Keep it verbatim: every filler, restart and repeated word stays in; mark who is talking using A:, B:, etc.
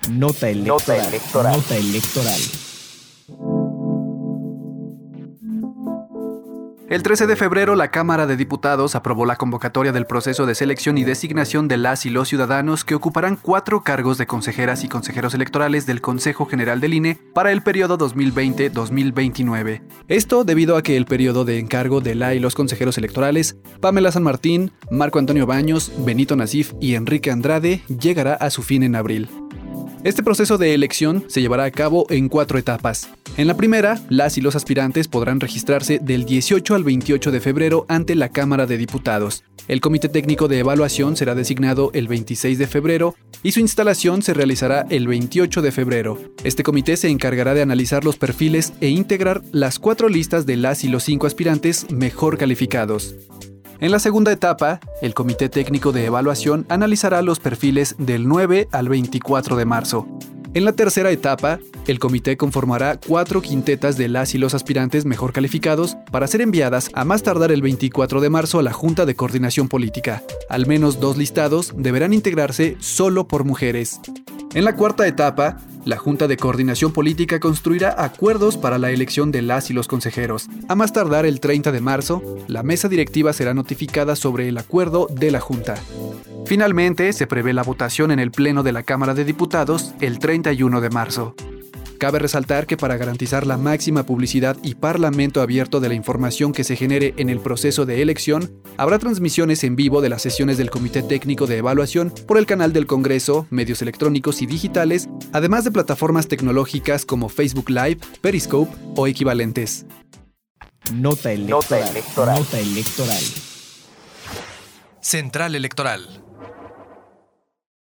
A: Nota electoral. Nota electoral. Nota electoral.
B: El trece de febrero, la Cámara de Diputados aprobó la convocatoria del proceso de selección y designación de las y los ciudadanos que ocuparán cuatro cargos de consejeras y consejeros electorales del Consejo General del I N E para el periodo dos mil veinte a dos mil veintinueve. Esto debido a que el periodo de encargo de la y los consejeros electorales, Pamela San Martín, Marco Antonio Baños, Benito Nasif y Enrique Andrade, llegará a su fin en abril. Este proceso de elección se llevará a cabo en cuatro etapas. En la primera, las y los aspirantes podrán registrarse del dieciocho al veintiocho de febrero ante la Cámara de Diputados. El Comité Técnico de Evaluación será designado el veintiséis de febrero y su instalación se realizará el veintiocho de febrero. Este comité se encargará de analizar los perfiles e integrar las cuatro listas de las y los cinco aspirantes mejor calificados. En la segunda etapa, el Comité Técnico de Evaluación analizará los perfiles del nueve al veinticuatro de marzo. En la tercera etapa, el comité conformará cuatro quintetas de las y los aspirantes mejor calificados para ser enviadas a más tardar el veinticuatro de marzo a la Junta de Coordinación Política. Al menos dos listados deberán integrarse solo por mujeres. En la cuarta etapa, la Junta de Coordinación Política construirá acuerdos para la elección de las y los consejeros. A más tardar el treinta de marzo, la mesa directiva será notificada sobre el acuerdo de la Junta. Finalmente, se prevé la votación en el Pleno de la Cámara de Diputados el treinta y uno de marzo. Cabe resaltar que para garantizar la máxima publicidad y parlamento abierto de la información que se genere en el proceso de elección, habrá transmisiones en vivo de las sesiones del Comité Técnico de Evaluación por el canal del Congreso, medios electrónicos y digitales, además de plataformas tecnológicas como Facebook Live, Periscope o equivalentes.
A: Nota electoral. Nota electoral. Nota electoral.
C: Central Electoral.